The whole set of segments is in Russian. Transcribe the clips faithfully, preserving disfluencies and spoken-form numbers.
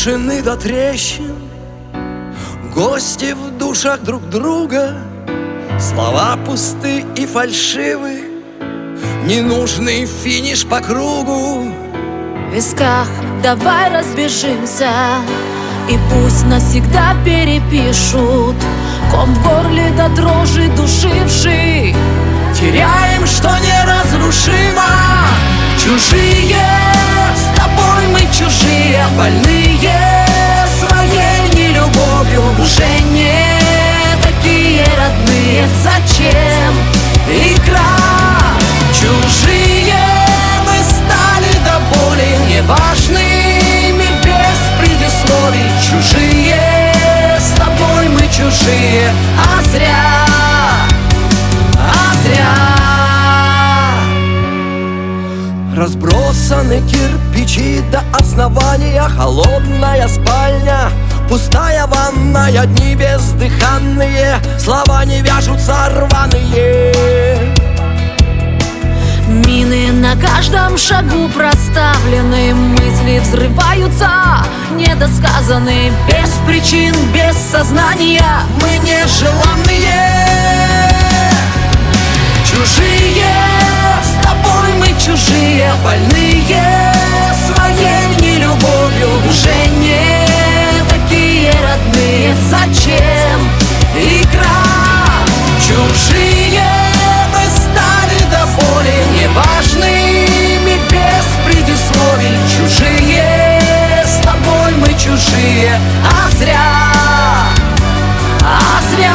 разрушены до трещин, гости в душах друг друга, слова пусты и фальшивы, ненужный финиш по кругу. В висках давай разбежимся, и пусть навсегда перепишут ком в горле до дрожи душивший. Теряем, что неразрушимо. Чужие, с тобой мы чужие, больные своей нелюбовью, уже не такие родные. Зачем игра? Чужие мы стали до боли, неважными без предисловий. Чужие, с тобой мы чужие, а зря, а зря. Разбросаны кирпичи до основания, холодная спальня, пустая ванная, дни бездыханные, слова не вяжутся рваные. Мины на каждом шагу проставлены, мысли взрываются, недосказаны, без причин, без сознания. Мы нежеланные. Чужие, с тобой мы чужие, больные своей нелюбовью, уже не такие родные. Зачем игра? Чужие мы стали до боли, неважными без предисловий. Чужие, с тобой мы чужие, а зря, а зря.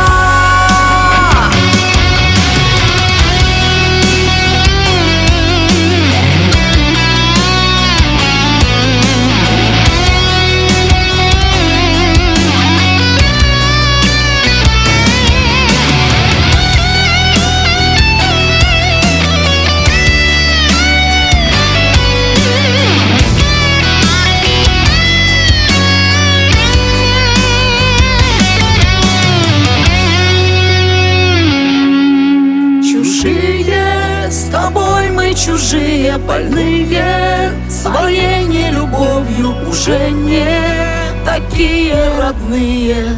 Чужие, больные своей нелюбовью, уже не такие родные.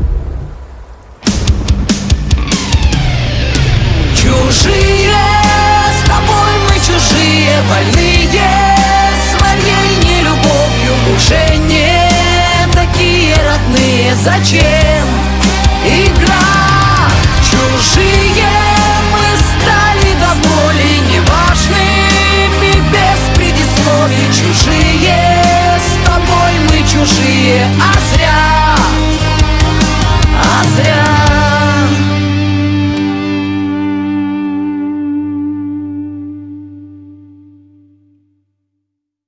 Чужие, с тобой мы чужие, больные своей нелюбовью, уже не такие родные. Зачем